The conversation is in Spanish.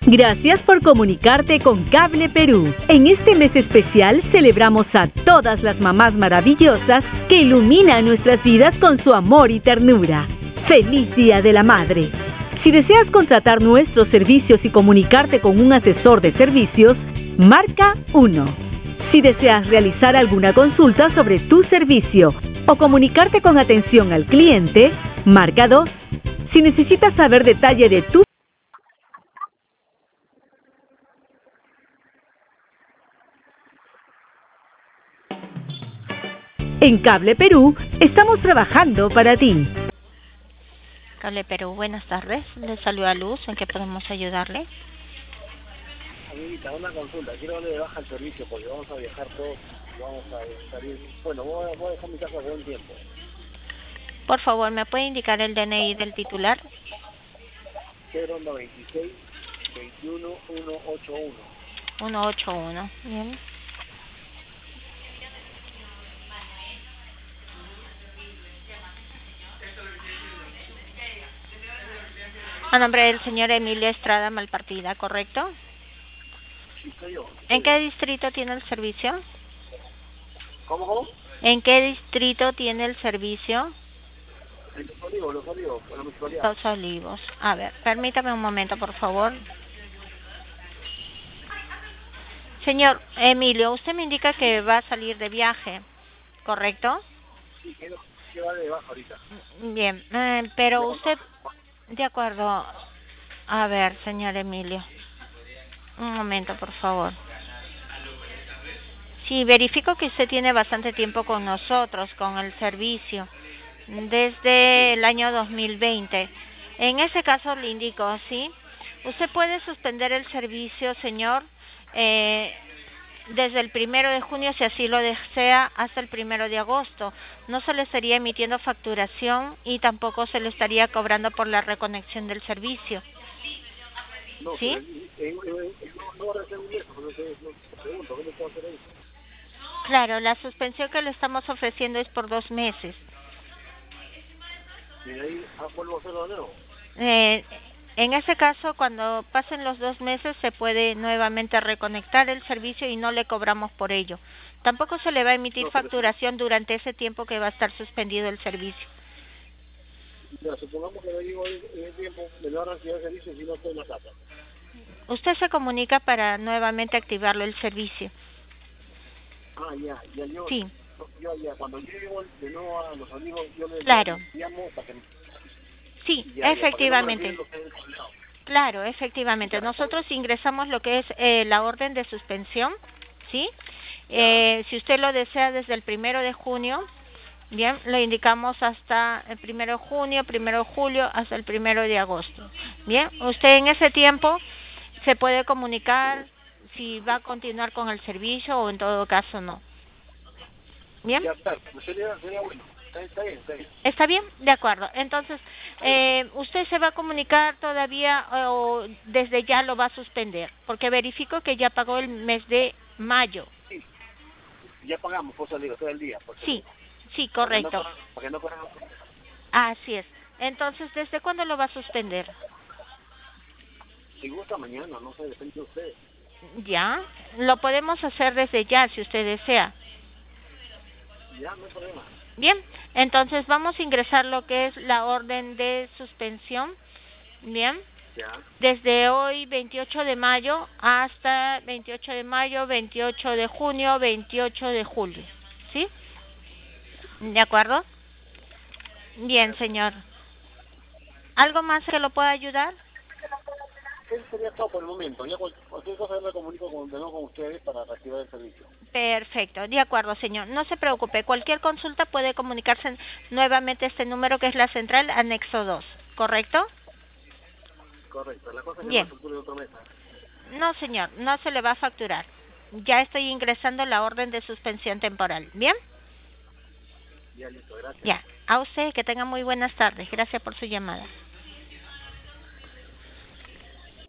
Gracias por comunicarte con Cable Perú. En este mes especial celebramos a todas las mamás maravillosas que iluminan nuestras vidas con su amor y ternura. ¡Feliz Día de la Madre! Si deseas contratar nuestros servicios y comunicarte con un asesor de servicios, marca 1. Si deseas realizar alguna consulta sobre tu servicio o comunicarte con atención al cliente, marca 2. Si necesitas saber detalle de tu En Cable Perú, estamos trabajando para ti. Cable Perú, buenas tardes. Le saluda Luz. ¿En qué podemos ayudarle? Amiguita, una consulta. Quiero darle de baja el servicio porque vamos a viajar todos. Vamos a salir. Bueno, voy a dejar mi casa por un tiempo. Por favor, ¿me puede indicar el DNI del titular? 096 21 181. 181. Bien. A nombre del señor Emilio Estrada Malpartida, ¿correcto? Sí, soy yo. ¿En qué distrito tiene el servicio? ¿Cómo? ¿En qué distrito tiene el servicio? Los Olivos, por la municipalidad. Los Olivos. A ver, permítame un momento, por favor. Señor Emilio, usted me indica que va a salir de viaje, ¿correcto? Sí, quiero dar de baja ahorita. Bien, pero usted... De acuerdo. A ver, señor Emilio. Un momento, por favor. Sí, verifico que usted tiene bastante tiempo con nosotros, con el servicio, desde el año 2020. En ese caso le indico, ¿sí? Usted puede suspender el servicio, señor, desde el 1 de junio, si así lo desea, hasta el 1 de agosto. No se le estaría emitiendo facturación y tampoco se le estaría cobrando por la reconexión del servicio. No, ¿sí? No recibo eso, no pregunto, ¿qué le puedo hacer ahí? Claro, la suspensión que le estamos ofreciendo es por 2 meses. Y de ahí vuelvo a hacerlo de nuevo. En ese caso, cuando pasen los 2 meses, se puede nuevamente reconectar el servicio y no le cobramos por ello. Tampoco se le va a emitir facturación durante ese tiempo que va a estar suspendido el servicio. Ya, supongamos que le digo en el tiempo, me lo van a activar el servicio si no estoy en la casa. Usted se comunica para nuevamente activarlo el servicio. Ah, ya, yo. Sí. Ya, cuando yo llego de nuevo a Los Olivos, yo le llamo para que... Sí, ya, efectivamente. Claro, efectivamente. Nosotros ingresamos lo que es la orden de suspensión, ¿sí? Si usted lo desea desde el 1 de junio, bien, lo indicamos hasta el 1 de junio, 1 de julio, hasta el 1 de agosto. Bien, usted en ese tiempo se puede comunicar si va a continuar con el servicio o en todo caso no. Bien. Ya, está, sería bueno. Está bien. ¿Está bien? De acuerdo. Entonces, ¿usted se va a comunicar todavía o desde ya lo va a suspender? Porque verifico que ya pagó el mes de mayo. Sí, ya pagamos, por salir, todo el día. Sí, correcto. Porque no corremos. Así es. Entonces, ¿desde cuándo lo va a suspender? Si gusta mañana, no sé, depende de ustedes. Ya, lo podemos hacer desde ya, si usted desea. Ya, no hay problema. Bien, entonces vamos a ingresar lo que es la orden de suspensión, bien, ya. Desde hoy 28 de mayo hasta 28 de mayo, 28 de junio, 28 de julio, ¿sí? ¿De acuerdo? Bien, señor. ¿Algo más que lo pueda ayudar? Eso sería todo por el momento. Ya cualquier cosa yo me comunico de nuevo con ustedes para reactivar el servicio. Perfecto, de acuerdo, señor. No se preocupe, cualquier consulta puede comunicarse nuevamente a este número que es la central anexo 2, ¿correcto? Correcto, la cosa es que Bien. no facture otro mes. No, señor, no se le va a facturar. Ya estoy ingresando la orden de suspensión temporal, ¿bien? Ya, listo, gracias. Ya, a usted que tenga muy buenas tardes. Gracias por su llamada.